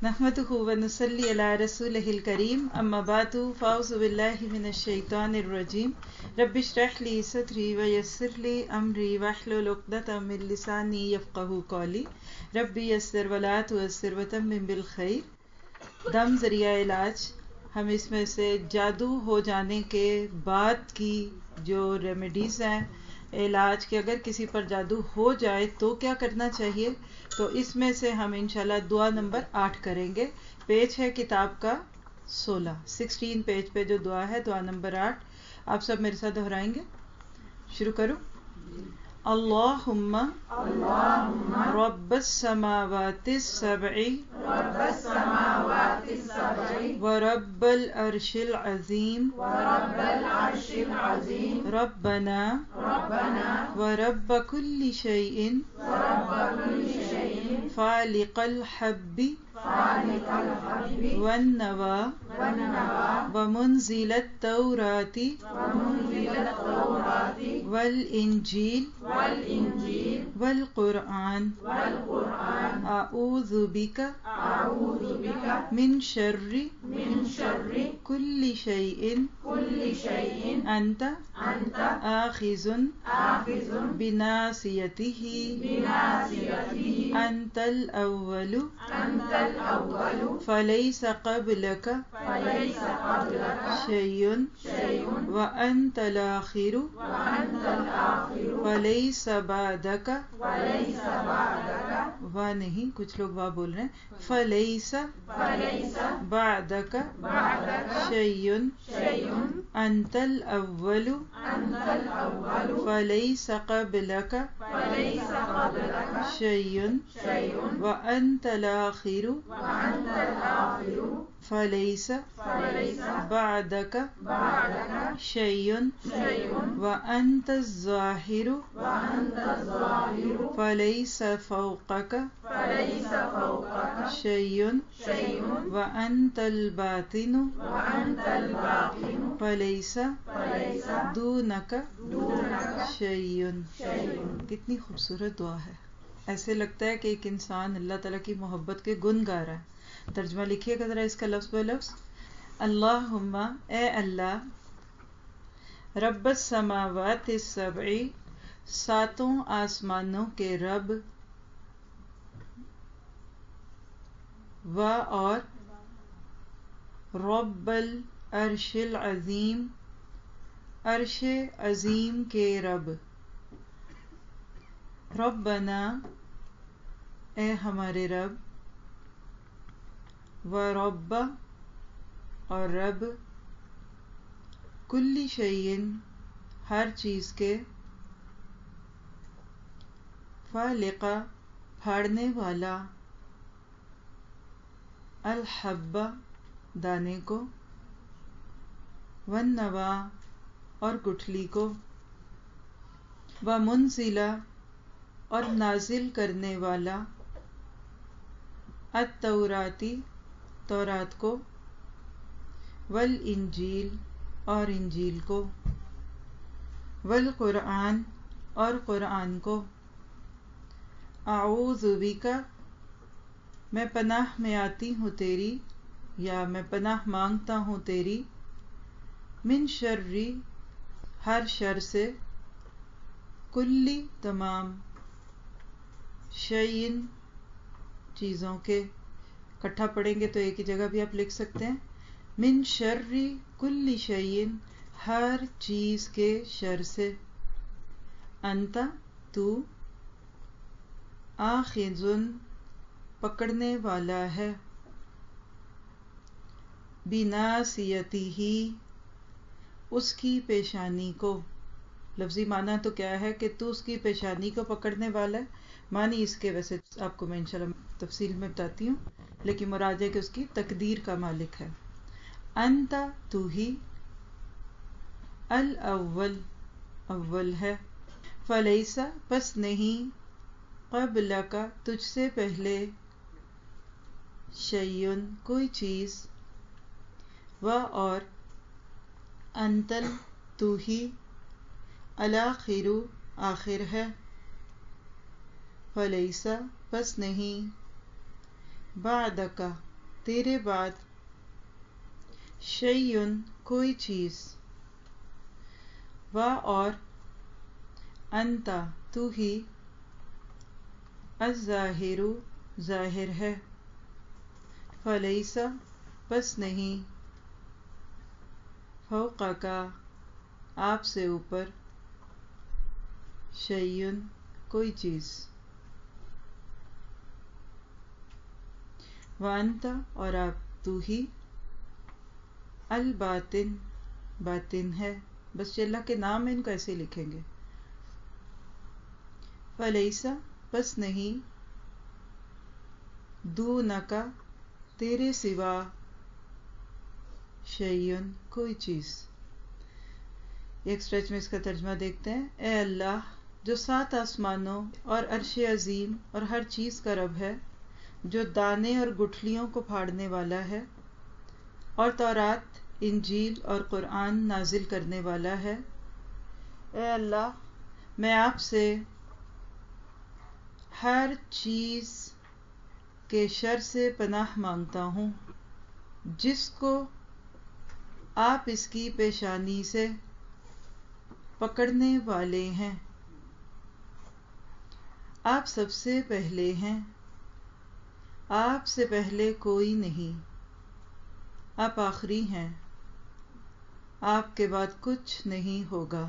نحمده ونصلي على رسوله الكريم اما بعد فاعوذ بالله من الشيطان الرجيم رب اشرح لي صدري ويسر لي امري واحلل عقدة من لساني يفقهوا قولي رب يسر ولا تعسر وتمم بالخير دم ذریعہ علاج. ہم اس میں سے جادو ہو جانے کے بعد کی جو ریمیڈیز ہیں علاج کے، اگر کسی پر جادو ہو جائے تو کیا کرنا چاہیے، تو اس میں سے ہم انشاءاللہ دعا نمبر 8 کریں گے. پیج ہے کتاب کا 16 پیج پہ جو دعا ہے، دعا نمبر 8. آپ سب میرے ساتھ دہرائیں گے. شروع کروں. اللہم رب السماوات السبع ورب العرش العظیم ربنا ورب کل شیء فالق الحب والنوى ومنزل التوراة والإنجيل والقرآن أعوذ بك من شر كل شيء أنت آخذ بناصيته أنت الأول فليس قبلك شيء وأنت الآخر فليس بعدك وا نہیں، کچھ لوگ وا بول رہے ہیں. فليس بعدك شيء أنت الأول فليس قبلك شيء وأنت الآخر فليس بعدك شيء وأنت الظاهر فليس فوقك شيء وأنت الباطن فليس دونك شيء. کتنی خوبصورت دعا ہے. ایسے لگتا ہے کہ ایک انسان اللہ تعالیٰ کی محبت کے گن گا رہا ہے. ترجمہ لکھیے گا ذرا اس کا لفظ بہ لفظ. اللہم، اے اللہ، رب السماوات السبع، ساتوں آسمانوں کے رب، و اور رب العرش العظیم، عرش عظیم کے رب. ربنا، اے ہمارے رب، و رب اور رب، کل شیء ہر چیز کے، فالق پھاڑنے والا، الحب دانے کو، والنوى اور گٹھلی کو، ومنزل اور نازل کرنے والا، التوراتی تورات کو، والانجیل اور انجیل کو، والقرآن اور قرآن کو. اعوذ بک، میں پناہ میں آتی ہوں تیری، یا میں پناہ مانگتا ہوں تیری، من شر ہر شر سے، کلی تمام، شیء چیزوں کے. اکٹھا پڑھیں گے تو ایک ہی جگہ بھی آپ لکھ سکتے ہیں. من شر کل شیء ہر چیز کے شر سے، انت تو، آخذ پکڑنے والا ہے، بناصیتہ اس کی پیشانی کو. لفظی معنی تو کیا ہے کہ تو اس کی پیشانی کو پکڑنے والا ہے. معنی اس کے ویسے آپ کو میں انشاءاللہ تفصیل میں بتاتی ہوں، لیکن مراد ہے کہ اس کی تقدیر کا مالک ہے. انت تو ہی، الاول اول ہے، فلیس پس نہیں، قبلک تجھ سے پہلے، شیء کوئی چیز، و اور انتل تو ہی، الاخر آخر ہے، فلیس پس نہیں، بعدک तेरे बाद शैयुन कोई चीज, व और अंता तू ही, अज़्ज़ाहिरु ज़ाहिर है, फलैसा बस नहीं, फौक़का आपसे ऊपर, शैयुन कोई चीज, व अंता और आप तू ही, अल बातिन बातिन है, बस ये अल्लाह के नाम है, इनको ऐसे लिखेंगे, फलैसा बस नहीं, दूनका तेरे सिवा, शैयुन कोई चीज। एक स्ट्रेच में इसका तर्जमा देखते हैं। ए अल्लाह जो 7 आसमानों और अर्श अजीम और हर चीज का रब है, जो दाने और गुठलियों को फाड़ने वाला है और तौरात, इंजील और कुरान नाजिल करने वाला है। ए अल्लाह मैं आपसे हर चीज के शर से पनाह मांगता हूँ जिसको आप इसकी पेशानी से पकड़ने वाले हैं। आप सबसे पहले हैं, आपसे पहले कोई नहीं, आप आखिरी हैं, आपके बाद कुछ नहीं होगा,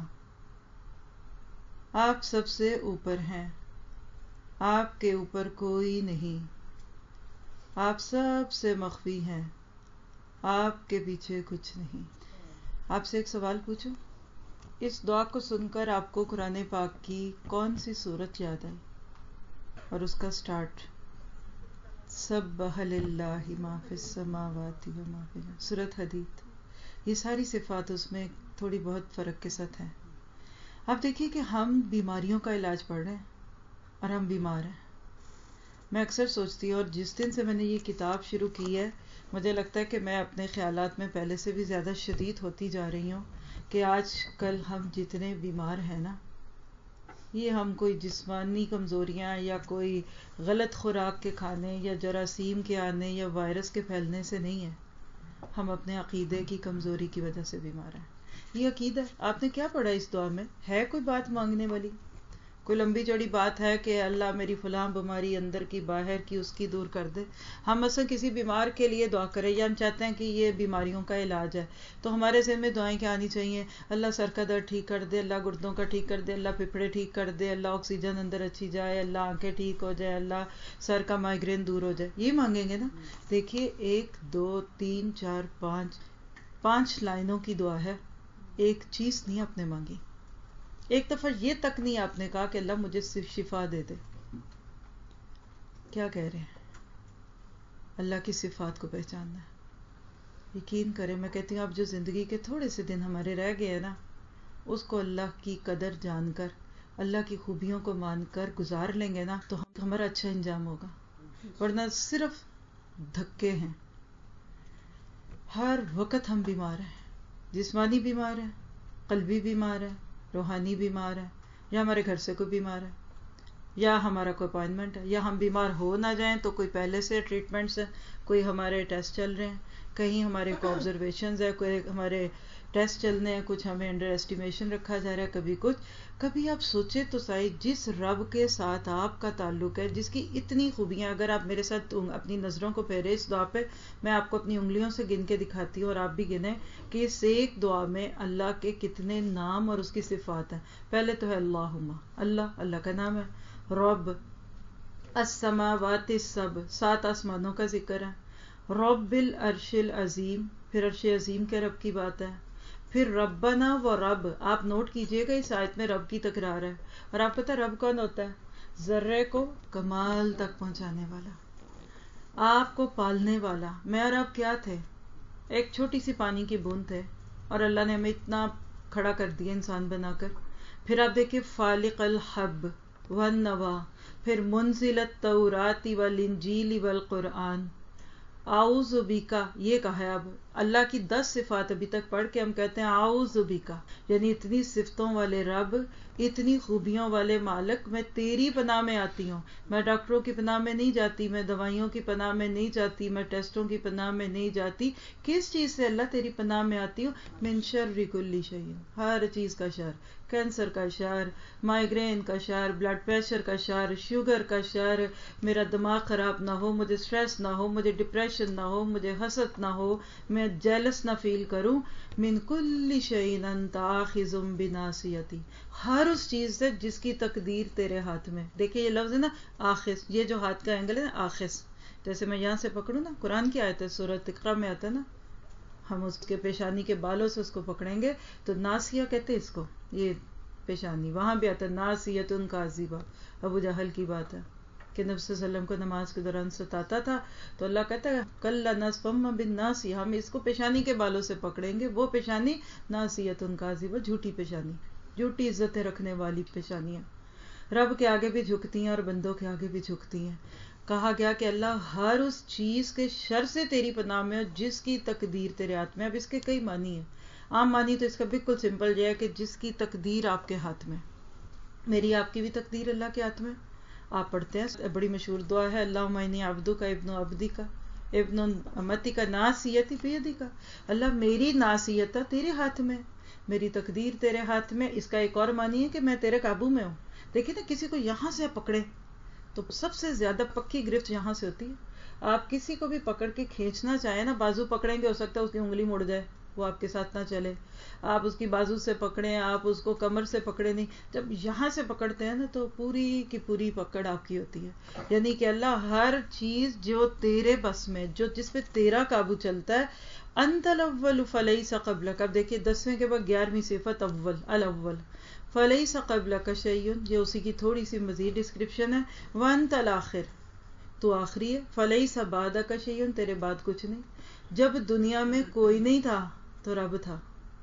आप सबसे ऊपर हैं, आपके ऊपर कोई नहीं, आप सबसे मख्फी हैं, आपके पीछे कुछ नहीं। आपसे एक सवाल पूछूं, इस दुआ को सुनकर आपको कुरान पाक की कौन सी सूरत याद आई और उसका स्टार्ट? सब्बह लिल्लाहि मा फिस समावाति व मा फिल अर्द, सूरत हदीद। ये सारी सिफात उसमें थोड़ी बहुत फ़र्क के साथ हैं। आप देखिए कि हम बीमारियों का इलाज पढ़ रहे हैं और हम बीमार हैं। मैं अक्सर सोचती हूँ, और जिस दिन से मैंने ये किताब शुरू की है, मुझे लगता है कि मैं अपने ख्यालात में पहले से भी ज़्यादा शदीद होती जा रही हूँ कि आज कल हम जितने बीमार हैं ना, ये हम कोई जिस्मानी कमज़ोरियाँ या कोई गलत खुराक के खाने या जरासीम के आने या वायरस के फैलने से नहीं है, हम अपने अकीदे की कमज़ोरी की वजह से बीमार हैं। ये अकीदा, आपने क्या पढ़ा इस दुआ में? है कोई बात मांगने वाली? कोई लंबी चौड़ी बात है कि अल्लाह मेरी फलां बीमारी अंदर की बाहर की उसकी दूर कर दे? हम मसलन किसी बीमार के लिए दुआ करें या हम चाहते हैं कि ये बीमारियों का इलाज है, तो हमारे ज़हन में दुआएं क्या आनी चाहिए? अल्लाह सर का दर्द ठीक कर दे, अल्लाह गुर्दों का ठीक कर दे, अल्लाह फेफड़े ठीक कर दे, अल्लाह ऑक्सीजन अंदर अच्छी जाए, अल्लाह आंखें ठीक हो जाए, अल्लाह सर का माइग्रेन दूर हो जाए। ये मांगेंगे ना? देखिए 1 2 3 4 5 लाइनों की दुआ है, एक चीज नहीं आपने मांगी। एक दफा ये तक नहीं आपने कहा कि अल्लाह मुझे शिफा दे दे। क्या कह रहे हैं? अल्लाह की सिफात को पहचानना है। यकीन करें, मैं कहती हूँ आप जो जिंदगी के थोड़े से दिन हमारे रह गए हैं ना, उसको अल्लाह की कदर जानकर, अल्लाह की खूबियों को मानकर गुजार लेंगे ना, तो हमारा अच्छा इंजाम होगा। वरना सिर्फ धक्के हैं। हर वक्त हम बीमार हैं, जिस्मानी बीमार है, कल्बी बीमार है, रूहानी बीमार है, या हमारे घर से कोई बीमार है, या हमारा कोई अपॉइंटमेंट है, या हम बीमार हो ना जाएं तो कोई पहले से ट्रीटमेंट्स है, कोई हमारे टेस्ट चल रहे हैं, कहीं हमारे को ऑब्जर्वेशंस है, कोई हमारे टेस्ट चलने हैं, कुछ हमें अंडर एस्टिमेशन रखा जा रहा है, कभी कुछ। कभी आप सोचे तो सही, जिस रब के साथ आपका ताल्लुक है, जिसकी इतनी खूबियां, अगर आप मेरे साथ अपनी नज़रों को फेरे इस दुआ पे, मैं आपको अपनी उंगलियों से गिन के दिखाती हूँ और आप भी गिने कि इस एक दुआ में अल्लाह के कितने नाम और उसकी सिफात हैं। पहले तो है अल्लाहुम्मा, अल्लाह, अल्लाह का नाम है। रब, अस्समावाति सब, 7 आसमानों का जिक्र है। रब्बिल अर्शिल अजीम, फिर अर्श अजीम के रब की बात है। फिर रब्बना व रब, आप नोट कीजिएगा इस आयत में रब की तकरार है। और आप पता रब कौन होता है? जर्रे को कमाल तक पहुंचाने वाला, आपको पालने वाला। मैं और आप क्या थे? एक छोटी सी पानी की बूंद थे, और अल्लाह ने हमें इतना खड़ा कर दिया इंसान बनाकर। फिर आप देखिए फालिकल हब वन नवा, फिर मुनजिलत तौराती वल इंजीली वल कुरान, आऊज़ु बिका, ये कहा है अब اللہ کی 10 صفات ابھی تک پڑھ کے ہم کہتے ہیں اعوذ بکا، یعنی اتنی صفتوں والے رب، اتنی خوبیوں والے مالک، میں تیری پناہ میں آتی ہوں. میں ڈاکٹروں کی پناہ میں نہیں جاتی، میں دوائیوں کی پناہ میں نہیں جاتی، میں ٹیسٹوں کی پناہ میں نہیں جاتی. کس چیز سے اللہ تیری پناہ میں آتی ہوں؟ من شر کل شیء، ہر چیز کا شر، کینسر کا شر، مائیگرین کا شر، بلڈ پریشر کا شر، شوگر کا شر، میرا دماغ خراب نہ ہو، مجھے سٹریس نہ ہو، مجھے ڈپریشن نہ ہو، مجھے حسد نہ ہو، میں جیلس نہ فیل کروں. من کل شیء انت آخذ بناصیتی، ہر اس چیز سے جس کی تقدیر تیرے ہاتھ میں. دیکھیں یہ لفظ ہے نا آخذ، یہ جو ہاتھ کا اینگل ہے نا آخذ، جیسے میں یہاں سے پکڑوں نا، قرآن کی آیت ہے سورۃ اقرا میں آتا ہے نا، ہم اس کے پیشانی کے بالوں سے اس کو پکڑیں گے تو ناسیہ کہتے ہیں اس کو، یہ پیشانی. وہاں بھی آتا ہے ناسیۃ کاذبہ، ابو جہل کی بات ہے کہ نبی صلی اللہ علیہ وسلم کو نماز کے دوران ستاتا تھا تو اللہ کہتا ہے کلا نصفم بالناصیہ، ہم اس کو پیشانی کے بالوں سے پکڑیں گے. وہ پیشانی ناسیۃ کاذبہ، جھوٹی پیشانی، جھوٹی عزتیں رکھنے والی پیشانیاں رب کے آگے بھی جھکتی ہیں اور بندوں کے آگے بھی جھکتی ہیں. کہا گیا کہ اللہ ہر اس چیز کے شر سے تیری پناہ میں جس کی تقدیر تیرے ہاتھ میں. اب اس کے کئی معنی ہیں. عام معنی تو اس کا بالکل سمپل یہ ہے کہ جس کی تقدیر آپ کے ہاتھ میں. میری آپ کی بھی تقدیر اللہ کے ہاتھ میں. آپ پڑھتے ہیں بڑی مشہور دعا ہے اللہم انی عبدک ابن عبدک ابن امتک ناصیتی بیدک، اللہ میری ناصیت تیرے ہاتھ میں، میری تقدیر تیرے ہاتھ میں. اس کا ایک اور معنی ہے کہ میں تیرے قابو میں ہوں. دیکھیں نا کسی کو یہاں سے پکڑے تو سب سے زیادہ پکی گرفت یہاں سے ہوتی ہے. آپ کسی کو بھی پکڑ کے کھینچنا چاہیں نا، بازو پکڑیں گے ہو سکتا ہے اس کی انگلی مڑ جائے، وہ آپ کے ساتھ نہ چلے. آپ اس کی بازو سے پکڑیں، آپ اس کو کمر سے پکڑے نہیں، جب یہاں سے پکڑتے ہیں نا تو پوری کی پوری پکڑ آپ کی ہوتی ہے. یعنی کہ اللہ ہر چیز جو تیرے بس میں، جو جس پہ تیرا قابو چلتا ہے. انت الاول فلیس قبلک. اب دیکھیے 10ویں کے بعد 11ویں صفت اول، الاول فلیس قبلک شیء، یہ اسی کی تھوڑی سی مزید ڈسکرپشن ہے. وانت الاخر، تو آخری ہے. فلیس بعدک شیء، تیرے بعد کچھ نہیں. جب دنیا میں کوئی نہیں تھا تو رب تھا،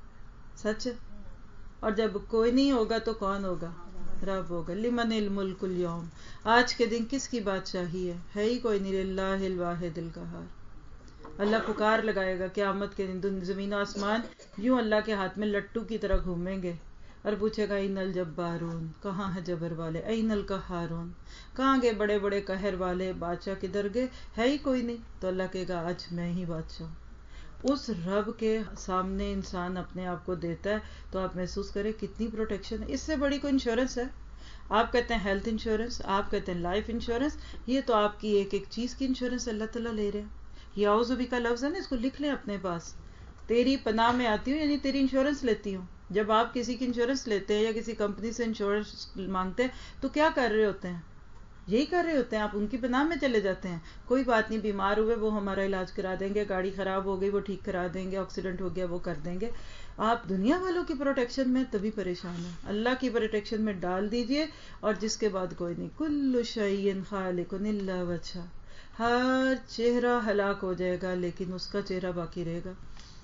سچ ہے. اور جب کوئی نہیں ہوگا تو کون ہوگا؟ رب ہوگا. لمن الملک اليوم، آج کے دن کس کی بادشاہی ہے ہی کوئی نہیں. للہ الواحد القہار. اللہ پکار لگائے گا قیامت کے دن، زمین و آسمان یوں اللہ کے ہاتھ میں لٹو کی طرح گھومیں گے اور پوچھے گا این الجبارون، کہاں ہے جبر والے؟ این القہارون، کہاں گئے بڑے بڑے قہر والے بادشاہ؟ کدھر گئے؟ ہے ہی کوئی نہیں. تو اللہ کہے گا آج میں ہی بادشاہ ہوں. اس رب کے سامنے انسان اپنے آپ کو دیتا ہے تو آپ محسوس کریں کتنی پروٹیکشن ہے. اس سے بڑی کوئی انشورنس ہے؟ آپ کہتے ہیں ہیلتھ انشورنس، آپ کہتے ہیں لائف انشورنس، یہ تو آپ کی ایک ایک چیز کی انشورنس اللہ تعالیٰ لے رہے ہیں. یہ اعوذ بک کا لفظ ہے نا، اس کو لکھ لیں اپنے پاس. تیری پناہ میں آتی ہوں یعنی تیری انشورنس لیتی ہوں. جب آپ کسی کی انشورنس لیتے ہیں یا کسی کمپنی سے انشورنس مانگتے ہیں تو کیا کر رہے ہوتے ہیں؟ یہی کر رہے ہوتے ہیں، آپ ان کی پناہ میں چلے جاتے ہیں. کوئی بات نہیں، بیمار ہوئے وہ ہمارا علاج کرا دیں گے، گاڑی خراب ہو گئی وہ ٹھیک کرا دیں گے، ایکسیڈنٹ ہو گیا وہ کر دیں گے. آپ دنیا والوں کی پروٹیکشن میں تبھی پریشان ہیں. اللہ کی پروٹیکشن میں ڈال دیجئے اور جس کے بعد کوئی نہیں. کل شیء خالق الا وجہہ، ہر چہرہ ہلاک ہو جائے گا لیکن اس کا چہرہ باقی رہے گا.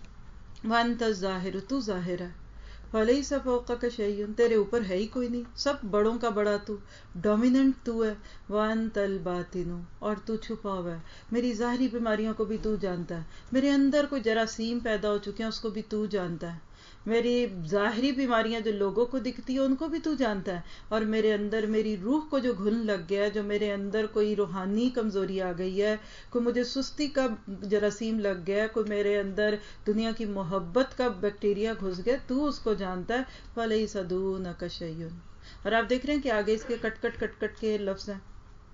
وانت الظاہر، تو ظاہر ہے. فلیس فوقک شیء، تیرے اوپر ہے ہی کوئی نہیں، سب بڑوں کا بڑا تو، ڈومیننٹ تو ہے. وانت الباطن، اور تو چھپا ہوا ہے. میری ظاہری بیماریوں کو بھی تو جانتا ہے، میرے اندر کوئی جراثیم پیدا ہو چکے ہیں اس کو بھی تو جانتا ہے. میری ظاہری بیماریاں جو لوگوں کو دکھتی ہیں ان کو بھی تو جانتا ہے. اور میرے اندر میری روح کو جو گھن لگ گیا ہے، جو میرے اندر کوئی روحانی کمزوری آ گئی ہے، کوئی مجھے سستی کا جراثیم لگ گیا ہے، کوئی میرے اندر دنیا کی محبت کا بیکٹیریا گھس گیا، تو اس کو جانتا ہے. فَلَيْسَ دُونَكَ شَيْءٌ. اور آپ دیکھ رہے ہیں کہ آگے اس کے کٹ کٹ کٹ کٹ کے لفظ ہیں.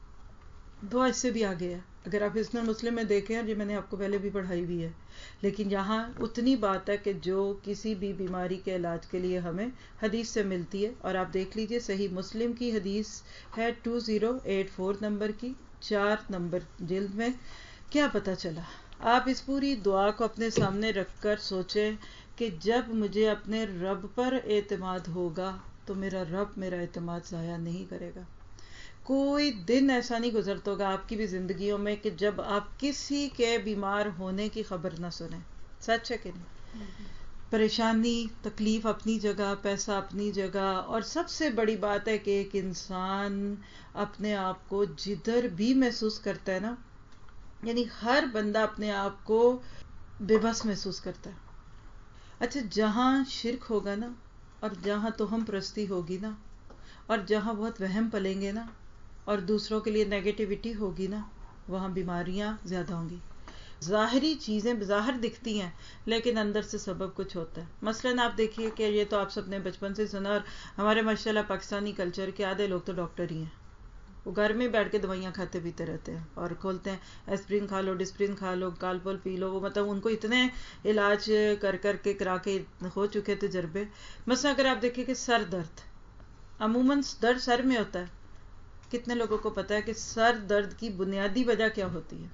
دعا اس سے بھی آگے ہے. اگر آپ حسن مسلم میں دیکھیں، جو میں نے آپ کو پہلے بھی پڑھائی ہوئی ہے، لیکن یہاں اتنی بات ہے کہ جو کسی بھی بیماری کے علاج کے لیے ہمیں حدیث سے ملتی ہے. اور آپ دیکھ لیجئے صحیح مسلم کی حدیث ہے 2084 نمبر کی، 4 نمبر جلد میں. کیا پتہ چلا؟ آپ اس پوری دعا کو اپنے سامنے رکھ کر سوچیں کہ جب مجھے اپنے رب پر اعتماد ہوگا تو میرا رب میرا اعتماد ضائع نہیں کرے گا. کوئی دن ایسا نہیں گزرتا ہوگا آپ کی بھی زندگیوں میں کہ جب آپ کسی کے بیمار ہونے کی خبر نہ سنیں. سچ ہے کہ نہیں؟ پریشانی تکلیف اپنی جگہ، پیسہ اپنی جگہ، اور سب سے بڑی بات ہے کہ ایک انسان اپنے آپ کو جدھر بھی محسوس کرتا ہے نا، یعنی ہر بندہ اپنے آپ کو بے بس محسوس کرتا ہے. اچھا جہاں شرک ہوگا نا اور جہاں توہم پرستی ہوگی نا اور جہاں بہت وہم پلیں گے نا اور دوسروں کے لیے نیگیٹیوٹی ہوگی نا وہاں بیماریاں زیادہ ہوں گی. ظاہری چیزیں بظاہر دکھتی ہیں لیکن اندر سے سبب کچھ ہوتا ہے. مثلاً آپ دیکھیے کہ یہ تو آپ سب نے بچپن سے سنا، اور ہمارے ماشاءاللہ پاکستانی کلچر کے آدھے لوگ تو ڈاکٹر ہی ہیں. وہ گھر میں بیٹھ کے دوائیاں کھاتے پیتے رہتے ہیں اور کھولتے ہیں ایسپرین کھا لو، ڈسپرین کھا لو، کالپول پی لو. وہ مطلب ان کو اتنے علاج کر کر کے کرا کے ہو چکے تجربے. مثلا اگر آپ دیکھیں کہ سر درد، عموماً درد سر میں ہوتا ہے. کتنے لوگوں کو پتا ہے کہ سر درد کی بنیادی وجہ کیا ہوتی ہے؟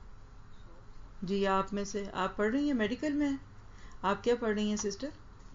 جی آپ میں سے آپ پڑھ رہی ہیں میڈیکل میں؟ آپ کیا پڑھ رہی ہیں سسٹر؟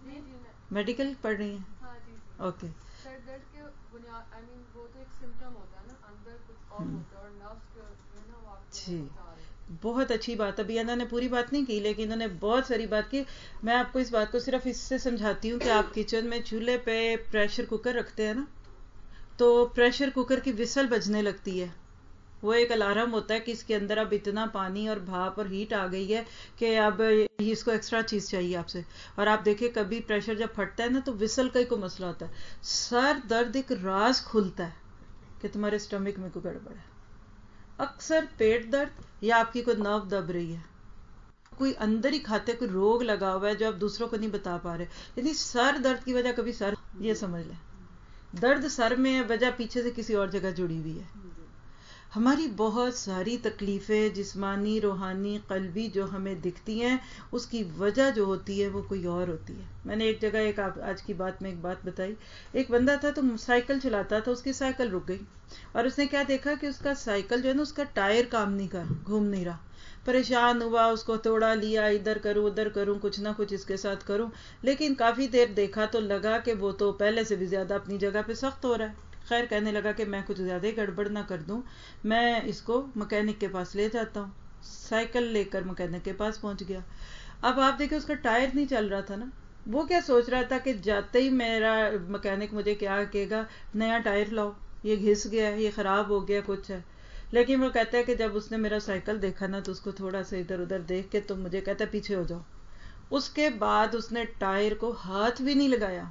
میڈیکل پڑھ رہی ہیں؟ اوکے. سر درد کے بنیاد وہ تو ایک سمٹم ہوتا ہے نا، اندر کچھ اور ہوتا ہے اور نفس جو ہے نا وہ آپ کو جی بتا رہے ہیں. بہت اچھی بات. ابھی انہوں نے پوری بات نہیں کی لیکن انہوں نے بہت ساری بات کی. میں آپ کو اس بات کو صرف اس سے سمجھاتی ہوں کہ آپ کچن میں چولہے پہ پریشر کوکر رکھتے ہیں نا، تو پریشر کوکر کی وسل بجنے لگتی ہے. وہ ایک الارم ہوتا ہے کہ اس کے اندر اب اتنا پانی اور بھاپ اور ہیٹ آ گئی ہے کہ اب اس کو ایکسٹرا چیز چاہیے آپ سے. اور آپ دیکھیں کبھی پریشر جب پھٹتا ہے نا تو وسل کا ہی کوئی مسئلہ ہوتا ہے. سر درد ایک راز کھلتا ہے کہ تمہارے اسٹمک میں کوئی گڑبڑ ہے. اکثر پیٹ درد یا آپ کی کوئی نرو دب رہی ہے، کوئی اندر ہی کھاتے کوئی روگ لگا ہوا ہے جو آپ دوسروں کو نہیں بتا پا رہے. یعنی سر درد کی وجہ کبھی سر، یہ سمجھ لیں درد سر میں ہے، وجہ پیچھے سے کسی اور جگہ جڑی ہوئی ہے. ہماری بہت ساری تکلیفیں جسمانی، روحانی، قلبی جو ہمیں دکھتی ہیں اس کی وجہ جو ہوتی ہے وہ کوئی اور ہوتی ہے. میں نے ایک جگہ ایک آج کی بات میں ایک بات بتائی. ایک بندہ تھا تو سائیکل چلاتا تھا، اس کی سائیکل رک گئی اور اس نے کیا دیکھا کہ اس کا سائیکل جو ہے نا اس کا ٹائر کام نہیں کر گھوم نہیں رہا. پریشان ہوا، اس کو توڑا لیا، ادھر کروں ادھر کروں، کچھ نہ کچھ اس کے ساتھ کروں. لیکن کافی دیر دیکھا تو لگا کہ وہ تو پہلے سے بھی زیادہ اپنی جگہ پہ سخت ہو رہا ہے. خیر کہنے لگا کہ میں کچھ زیادہ ہی گڑبڑ نہ کر دوں، میں اس کو مکینک کے پاس لے جاتا ہوں. سائیکل لے کر مکینک کے پاس پہنچ گیا. اب آپ دیکھیں اس کا ٹائر نہیں چل رہا تھا نا. وہ کیا سوچ رہا تھا کہ جاتے ہی میرا مکینک مجھے کیا کہے گا، نیا ٹائر لاؤ، یہ گھس گیا ہے، یہ خراب ہو گیا کچھ ہے. لیکن وہ کہتا ہے کہ جب اس نے میرا سائیکل دیکھا نا تو اس کو تھوڑا سا ادھر ادھر دیکھ کے تو مجھے کہتا ہے پیچھے ہو جاؤ. اس کے بعد اس نے ٹائر کو ہاتھ بھی نہیں لگایا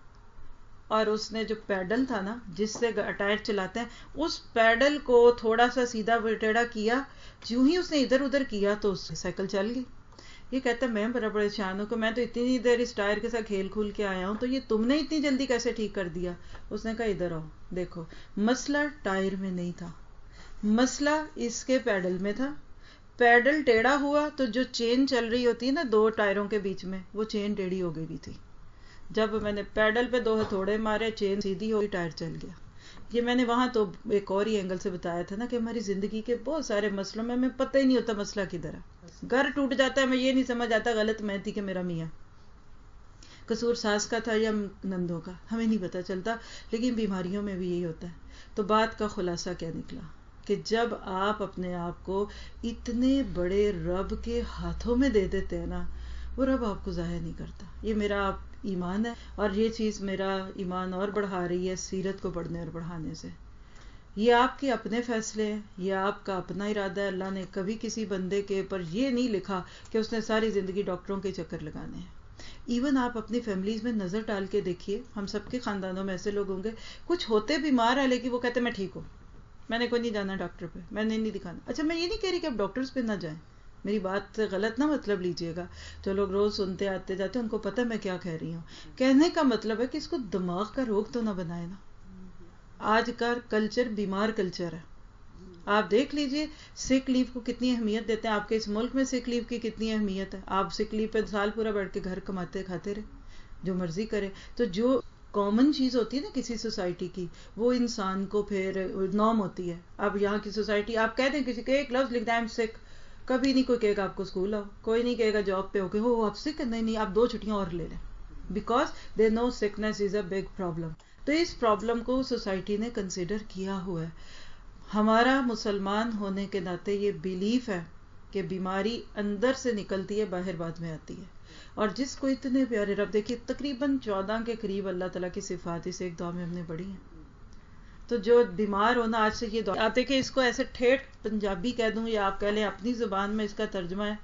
اور اس نے جو پیڈل تھا نا جس سے ٹائر چلاتے ہیں اس پیڈل کو تھوڑا سا سیدھا ٹیڑھا کیا. جو ہی اس نے ادھر ادھر کیا تو اس سائیکل چل گئی. یہ کہتا ہے میں بڑا پریشان ہوں کہ میں تو اتنی دیر اس ٹائر کے ساتھ کھیل کھول کے آیا ہوں تو یہ تم نے اتنی جلدی کیسے ٹھیک کر دیا. اس نے کہا ادھر آؤ دیکھو، مسئلہ ٹائر میں نہیں تھا، مسئلہ اس کے پیڈل میں تھا. پیڈل ٹیڑھا ہوا تو جو چین چل رہی ہوتی ہے نا دو ٹائروں کے بیچ میں وہ چین ٹیڑھی ہو گئی بھی تھی. جب میں نے پیڈل پہ دو ہتھوڑے مارے چین سیدھی ہوئی، ٹائر چل گیا. یہ میں نے وہاں تو ایک اور ہی اینگل سے بتایا تھا نا کہ ہماری زندگی کے بہت سارے مسئلوں میں ہمیں پتہ ہی نہیں ہوتا مسئلہ کدھر ہے. گھر ٹوٹ جاتا ہے میں یہ نہیں سمجھ آتا غلط میں تھی کہ میرا میاں، قصور ساس کا تھا یا نندوں کا، ہمیں نہیں پتہ چلتا. لیکن بیماریوں میں بھی یہی ہوتا ہے. تو بات کا خلاصہ کیا نکلا کہ جب آپ اپنے آپ کو اتنے بڑے رب کے ہاتھوں میں دے دیتے ہیں نا وہ رب آپ کو ضائع نہیں کرتا. یہ میرا ایمان ہے اور یہ چیز میرا ایمان اور بڑھا رہی ہے سیرت کو پڑھنے اور بڑھانے سے. یہ آپ کے اپنے فیصلے ہیں، یہ آپ کا اپنا ارادہ ہے. اللہ نے کبھی کسی بندے کے اوپر یہ نہیں لکھا کہ اس نے ساری زندگی ڈاکٹروں کے چکر لگانے ہیں. ایون آپ اپنی فیملیز میں نظر ڈال کے دیکھیے، ہم سب کے خاندانوں میں ایسے لوگ ہوں گے کچھ ہوتے بیمار ہیں لیکن وہ کہتے میں ٹھیک ہوں، میں نے کوئی نہیں جانا ڈاکٹر پہ، میں نے نہیں دکھانا. اچھا میں یہ نہیں کہہ رہی کہ آپ ڈاکٹرز پہ نہ جائیں، میری بات سے غلط نہ مطلب لیجئے گا. جو لوگ روز سنتے آتے جاتے ان کو پتہ میں کیا کہہ رہی ہوں. کہنے کا مطلب ہے کہ اس کو دماغ کا روگ تو نہ بنائے نا. آج کا کلچر بیمار کلچر ہے. آپ دیکھ لیجئے سک لیو کو کتنی اہمیت دیتے ہیں. آپ کے اس ملک میں سک لیو کی کتنی اہمیت ہے. آپ سک لیو پہ سال پورا بیٹھ کے گھر کماتے کھاتے رہے جو مرضی کرے. تو جو کامن چیز ہوتی ہے نا کسی سوسائٹی کی وہ انسان کو پھر نارم ہوتی ہے. اب یہاں کی سوسائٹی آپ کہہ دیں کسی کے ایک لفظ لکھ دیں آئی ایم سک، کبھی نہیں کوئی کہے گا آپ کو اسکول آؤ، کوئی نہیں کہے گا جاب پہ ہو کے ہو آپ سک، نہیں آپ 2 چھٹیاں اور لے لیں، because they know sickness is a big problem. تو اس پرابلم کو سوسائٹی نے کنسیڈر کیا ہوا ہے. ہمارا مسلمان ہونے کے ناطے یہ بیلیف ہے کہ بیماری اندر سے نکلتی ہے باہر بعد میں آتی ہے. اور جس کو اتنے پیارے رب دیکھیے تقریباً 14 کے قریب اللہ تعالیٰ کی صفات اسے ایک دعا میں ہم نے پڑھی ہیں. تو جو بیمار ہونا آج سے یہ دعا آپ دیکھیں اس کو ایسے ٹھیٹ پنجابی کہہ دوں یا آپ کہہ لیں اپنی زبان میں اس کا ترجمہ ہے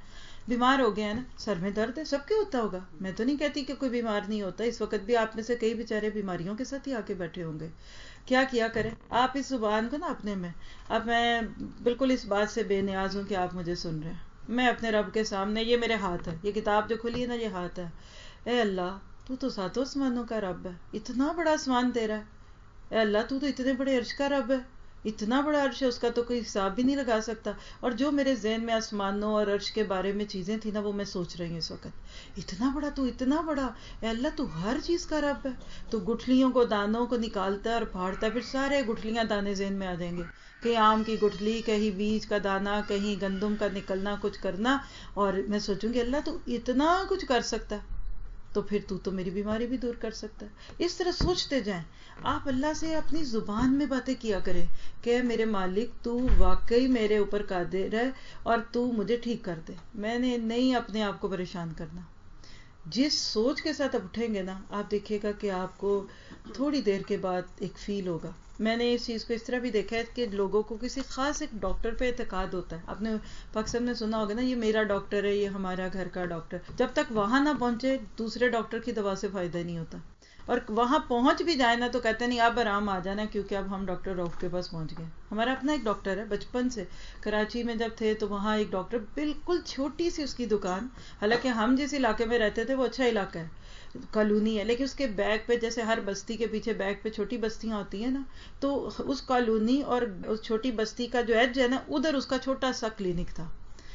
بیمار ہو گیا ہے نا, سر میں درد ہے, سب کے ہوتا ہوگا, میں تو نہیں کہتی کہ کوئی بیمار نہیں ہوتا, اس وقت بھی آپ میں سے کئی بیچارے بیماریوں کے ساتھ ہی آ کے بیٹھے ہوں گے. کیا کریں آپ اس زبان کو نا اپنے میں. اب میں بالکل اس بات سے بے نیاز ہوں کہ آپ مجھے سن رہے ہیں. میں اپنے رب کے سامنے, یہ میرے ہاتھ ہے, یہ کتاب جو کھلی ہے نا یہ ہاتھ ہے. اے اللہ تو ساتوں آسمانوں کا رب ہے, اتنا بڑا آسمان تیرا ہے. اے اللہ تو اتنے بڑے عرش کا رب ہے, اتنا بڑا عرش ہے, اس کا تو کوئی حساب بھی نہیں لگا سکتا. اور جو میرے ذہن میں آسمانوں اور عرش کے بارے میں چیزیں تھیں نا وہ میں سوچ رہی ہوں اس وقت. اتنا بڑا تو, اتنا بڑا. اے اللہ تو ہر چیز کا رب ہے. تو گٹھلیوں کو, دانوں کو نکالتا ہے اور پھاڑتا ہے, پھر سارے گٹھلیاں دانے ذہن میں آ جائیں گے. کہیں آم کی گٹھلی, کہیں بیج کا دانا, کہیں گندم کا نکلنا, کچھ کرنا. اور میں سوچوں گی اللہ تو اتنا کچھ کر سکتا ہے, تو پھر تو میری بیماری بھی دور کر سکتا ہے. اس طرح سوچتے جائیں آپ, اللہ سے اپنی زبان میں باتیں کیا کریں کہ میرے مالک تو واقعی میرے اوپر قادر ہے اور تو مجھے ٹھیک کر دے. میں نے نہیں اپنے آپ کو پریشان کرنا. جس سوچ کے ساتھ آپ اٹھیں گے نا, آپ دیکھیے گا کہ آپ کو تھوڑی دیر کے بعد ایک فیل ہوگا. میں نے اس چیز کو اس طرح بھی دیکھا ہے کہ لوگوں کو کسی خاص ایک ڈاکٹر پہ اعتقاد ہوتا ہے. آپ نے پاکستان میں سنا ہوگا نا, یہ میرا ڈاکٹر ہے, یہ ہمارا گھر کا ڈاکٹر. جب تک وہاں نہ پہنچے دوسرے ڈاکٹر کی دوا سے فائدہ نہیں ہوتا. اور وہاں پہنچ بھی جائے نا تو کہتے نہیں اب آرام آ جانا کیونکہ اب ہم ڈاکٹر رؤف کے پاس پہنچ گئے. ہمارا اپنا ایک ڈاکٹر ہے بچپن سے, کراچی میں جب تھے تو وہاں ایک ڈاکٹر, بالکل چھوٹی سی اس کی دکان, حالانکہ ہم جس علاقے میں رہتے تھے وہ اچھا علاقہ ہے, کالونی ہے, لیکن اس کے بیک پہ جیسے ہر بستی کے پیچھے بیک پہ چھوٹی بستیاں ہوتی ہیں نا, تو اس کالونی اور اس چھوٹی بستی کا جو ایج ہے نا ادھر اس کا چھوٹا سا کلینک تھا.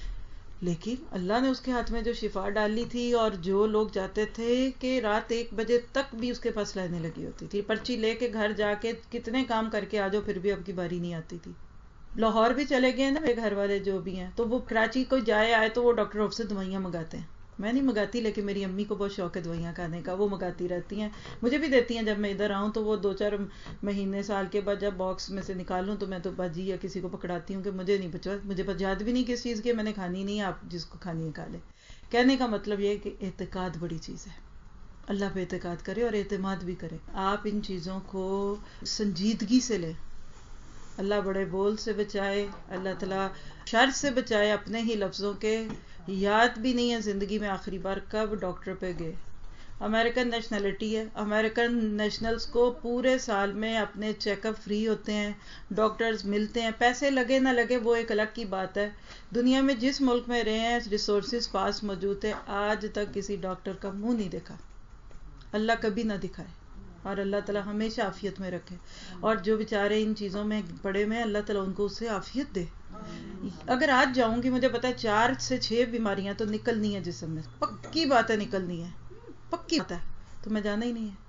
لیکن اللہ نے اس کے ہاتھ میں جو شفا ڈالی تھی, اور جو لوگ جاتے تھے کہ رات 1 بجے تک بھی اس کے پاس لائنیں لگی ہوتی تھی, پرچی لے کے گھر جا کے کتنے کام کر کے آ جاؤ پھر بھی اب کی باری نہیں آتی تھی. لاہور بھی چلے گئے نا میرے گھر والے جو بھی ہیں, تو وہ کراچی کو جائے آئے تو وہ ڈاکٹر رؤف سے دوائیاں منگاتے ہیں. میں نہیں منگاتی, لیکن میری امی کو بہت شوق ہے دوائیاں کھانے کا, وہ منگاتی رہتی ہیں, مجھے بھی دیتی ہیں. جب میں ادھر آؤں تو وہ 2-4 مہینے سال کے بعد جب باکس میں سے نکالوں تو میں تو باجی یا کسی کو پکڑاتی ہوں کہ مجھے نہیں بچا, مجھے یاد بھی نہیں کس چیز کی, میں نے کھانی نہیں ہے, آپ جس کو کھانی ہے کھا لے. کہنے کا مطلب یہ ہے کہ اعتقاد بڑی چیز ہے, اللہ پہ اعتقاد کرے اور اعتماد بھی کرے. آپ ان چیزوں کو سنجیدگی سے لیں. اللہ بڑے بول سے بچائے, اللہ تعالیٰ شر سے بچائے. اپنے ہی لفظوں کے یاد بھی نہیں ہے زندگی میں آخری بار کب ڈاکٹر پہ گئے. امریکن نیشنلٹی ہے, امریکن نیشنلز کو پورے سال میں اپنے چیک اپ فری ہوتے ہیں, ڈاکٹرز ملتے ہیں, پیسے لگے نہ لگے وہ ایک الگ کی بات ہے. دنیا میں جس ملک میں رہے ہیں ریسورسز پاس موجود ہے, آج تک کسی ڈاکٹر کا منہ نہیں دیکھا. اللہ کبھی نہ دکھائے, اور اللہ تعالیٰ ہمیشہ عافیت میں رکھے. اور جو بیچارے ان چیزوں میں پڑے ہوئے ہیں, اللہ تعالیٰ ان کو اس سے عافیت دے. اگر آج جاؤں گی مجھے پتا ہے 4 سے 6 بیماریاں تو نکلنی ہے جسم میں, پکی بات ہے نکلنی ہے, پکی بات ہے, تو میں جانا ہی نہیں ہے.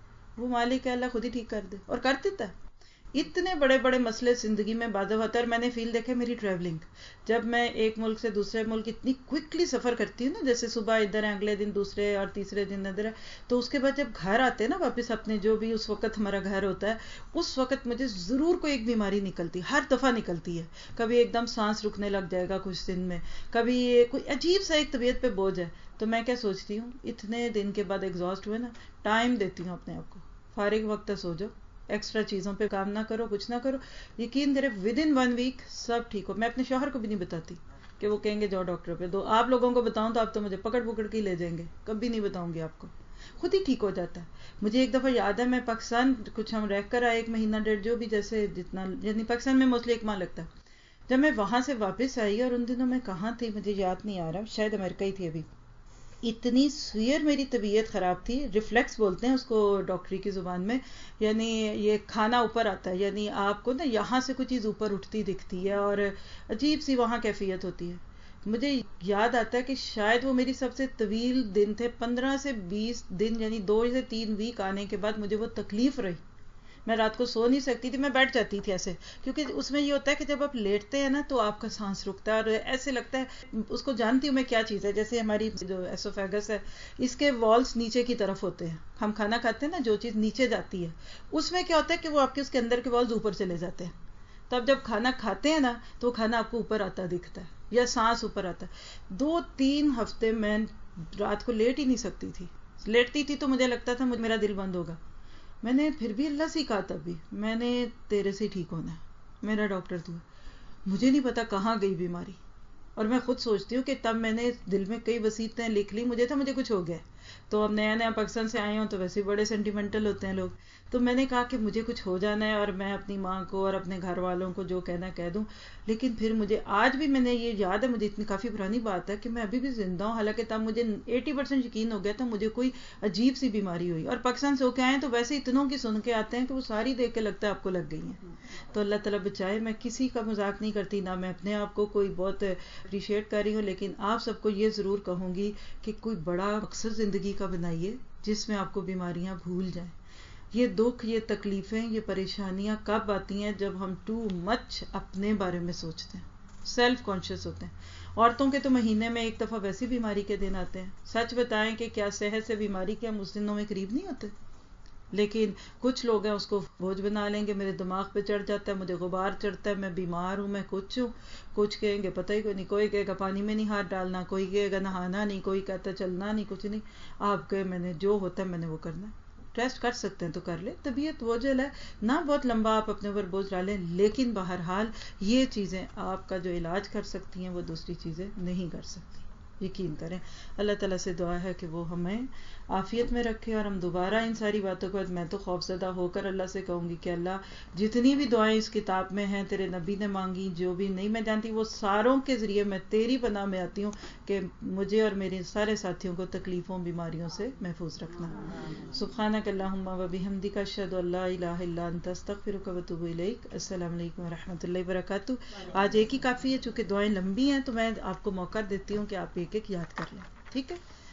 وہ مالک ہے, اللہ خود ہی ٹھیک کر دے, اور کر دیتا ہے. اتنے بڑے بڑے مسئلے زندگی میں بعض ہوتا ہے. اور میں نے فیل دیکھا میری ٹریولنگ, جب میں ایک ملک سے دوسرے ملک اتنی کوئکلی سفر کرتی ہوں نا, جیسے صبح ادھر ہے, اگلے دن دوسرے, اور تیسرے دن ادھر ہے, تو اس کے بعد جب گھر آتے ہیں نا واپس اپنے جو بھی اس وقت ہمارا گھر ہوتا ہے, اس وقت مجھے ضرور کوئی ایک بیماری نکلتی, ہر دفعہ نکلتی ہے. کبھی ایک دم سانس رکنے لگ جائے گا کچھ دن میں, کبھی کوئی عجیب سا ایک طبیعت پہ بوجھ ہے. تو میں کیا سوچتی ہوں, اتنے دن کے بعد ایگزاسٹ ہوئے نا, ٹائم دیتی ہوں اپنے آپ کو, فارغ وقت سو جاؤ, ایکسٹرا چیزوں پہ کام نہ کرو, کچھ نہ کرو. یقین کرے ودن 1 ویک سب ٹھیک ہو. میں اپنے شوہر کو بھی نہیں بتاتی کہ وہ کہیں گے جاؤ ڈاکٹر پہ. دو آپ لوگوں کو بتاؤں تو آپ تو مجھے پکڑ کے لے جائیں گے, کبھی نہیں بتاؤں گی آپ کو, خود ہی ٹھیک ہو جاتا ہے. مجھے ایک دفعہ یاد ہے, میں پاکستان کچھ ہم رہ کر آئے 1 مہینہ 1.5 جو بھی, جیسے جتنا, یعنی پاکستان میں موسٹلی 1 ماہ لگتا ہے. جب میں وہاں سے واپس آئی, اور ان دنوں میں کہاں تھی مجھے یاد نہیں آ رہا, شاید امریکہ ہی تھی ابھی, اتنی سویر میری طبیعت خراب تھی. ریفلیکس بولتے ہیں اس کو ڈاکٹری کی زبان میں, یعنی یہ کھانا اوپر آتا ہے, یعنی آپ کو نا یہاں سے کوئی چیز اوپر اٹھتی دکھتی ہے, اور عجیب سی وہاں کیفیت ہوتی ہے. مجھے یاد آتا ہے کہ شاید وہ میری سب سے طویل دن تھے, 15 سے 20 دن, یعنی 2 سے 3 ویک آنے کے بعد مجھے وہ تکلیف رہی. میں رات کو سو نہیں سکتی تھی, میں بیٹھ جاتی تھی ایسے, کیونکہ اس میں یہ ہوتا ہے کہ جب آپ لیٹتے ہیں نا تو آپ کا سانس رکتا ہے, اور ایسے لگتا ہے, اس کو جانتی ہوں میں کیا چیز ہے, جیسے ہماری جو ایسوفیگس ہے اس کے والز نیچے کی طرف ہوتے ہیں, ہم کھانا کھاتے ہیں نا, جو چیز نیچے جاتی ہے اس میں کیا ہوتا ہے کہ وہ آپ کے اس کے اندر کے والز اوپر چلے جاتے ہیں. تب جب کھانا کھاتے ہیں نا تو کھانا آپ کو اوپر آتا دکھتا ہے, یا سانس اوپر آتا ہے. 2-3 ہفتے میں رات کو لیٹ ہی نہیں سکتی تھی, لیٹتی تھی تو مجھے لگتا تھا میرا دل بند ہوگا. میں نے پھر بھی اللہ سے کہا, تب بھی میں نے تیرے سے ٹھیک ہونا ہے, میرا ڈاکٹر تو ہے. مجھے نہیں پتا کہاں گئی بیماری, اور میں خود سوچتی ہوں کہ تب میں نے دل میں کئی وصیتیں لکھ لی، مجھے تھا مجھے کچھ ہو گیا، تو اب نیا نیا پاکستان سے آئے ہوں تو ویسے بڑے سینٹیمنٹل ہوتے ہیں لوگ، تو میں نے کہا کہ مجھے کچھ ہو جانا ہے اور میں اپنی ماں کو اور اپنے گھر والوں کو جو کہنا کہہ دوں. لیکن پھر مجھے آج بھی میں نے یہ یاد ہے، مجھے اتنی کافی پرانی بات ہے کہ میں ابھی بھی زندہ ہوں، حالانکہ تب مجھے 80% یقین ہو گیا تھا مجھے کوئی عجیب سی بیماری ہوئی، اور پاکستان سے ہو کے آئے تو ویسے اتنوں کی سن کے آتے ہیں کہ وہ ساری دیکھ کے لگتا ہے آپ کو لگ گئی ہیں. تو اللہ تعالیٰ بچائے. میں کسی کا مذاق نہیں کرتی، نہ میں اپنے آپ کو کوئی بہت اپریشیٹ کر رہی ہوں، لیکن آپ سب کو یہ ضرور کہوں گی کہ کوئی بڑا مقصد زندگی کا بنائیے جس میں آپ کو بیماریاں بھول جائیں. یہ دکھ، یہ تکلیفیں، یہ پریشانیاں کب آتی ہیں؟ جب ہم ٹو مچ اپنے بارے میں سوچتے ہیں، سیلف کانشیس ہوتے ہیں. عورتوں کے تو مہینے میں ایک دفعہ ویسی بیماری کے دن آتے ہیں. سچ بتائیں کہ کیا صحت سے بیماری کے ہم اس دنوں میں قریب نہیں ہوتے؟ لیکن کچھ لوگ ہیں اس کو بوجھ بنا لیں گے، میرے دماغ پہ چڑھ جاتا ہے، مجھے غبار چڑھتا ہے، میں بیمار ہوں، میں کچھ ہوں. کچھ کہیں گے پتہ ہی کوئی نہیں، کوئی کہے گا پانی میں نہیں ہاتھ ڈالنا، کوئی کہے گا نہانا نہیں، کوئی کہتا ہے چلنا نہیں، کچھ نہیں. آپ کے میں نے جو ہوتا ہے میں نے وہ کرنا ہے. ٹیسٹ کر سکتے ہیں تو کر لیں. طبیعت بوجھل ہے نہ، بہت لمبا آپ اپنے اوپر بوجھ ڈالیں، لیکن بہرحال یہ چیزیں آپ کا جو علاج کر سکتی ہیں وہ دوسری چیزیں نہیں کر سکتی. یقین کریں. اللہ تعالیٰ سے دعا ہے کہ وہ ہمیں عافیت میں رکھے، اور ہم دوبارہ ان ساری باتوں کے بعد میں تو خوفزدہ ہو کر اللہ سے کہوں گی کہ اللہ جتنی بھی دعائیں اس کتاب میں ہیں تیرے نبی نے مانگی، جو بھی نہیں میں جانتی، وہ ساروں کے ذریعے میں تیری پناہ میں آتی ہوں کہ مجھے اور میرے سارے ساتھیوں کو تکلیفوں بیماریوں سے محفوظ رکھنا. سبحانک اللہم و بحمدک، اشہد ان لا الہ الا انت، استغفرک و اتوب الیک. السلام علیکم و رحمۃ اللہ وبرکاتہ. آج ایک ہی کافی ہے، چونکہ دعائیں لمبی ہیں تو میں آپ کو موقع دیتی ہوں کہ آپ ایک ایک یاد کر لیں. ٹھیک ہے؟